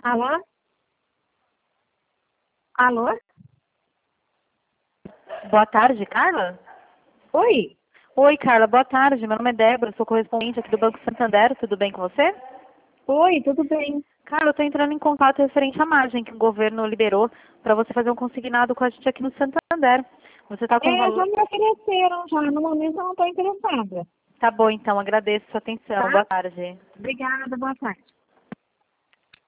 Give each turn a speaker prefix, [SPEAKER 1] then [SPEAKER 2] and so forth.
[SPEAKER 1] Alô? Alô?
[SPEAKER 2] Boa tarde, Carla?
[SPEAKER 1] Oi?
[SPEAKER 2] Oi, Carla, boa tarde. Meu nome é Débora, sou correspondente aqui do Banco Santander. Tudo bem com você?
[SPEAKER 1] Oi, tudo bem?
[SPEAKER 2] Carla, eu estou entrando em contato referente à margem que o governo liberou para você fazer um consignado com a gente aqui no Santander. Você está com
[SPEAKER 1] Já
[SPEAKER 2] valor...
[SPEAKER 1] me ofereceram, já. No momento eu não estou interessada.
[SPEAKER 2] Tá bom, então, agradeço a sua atenção.
[SPEAKER 1] Tá?
[SPEAKER 2] Boa tarde.
[SPEAKER 1] Obrigada, boa tarde.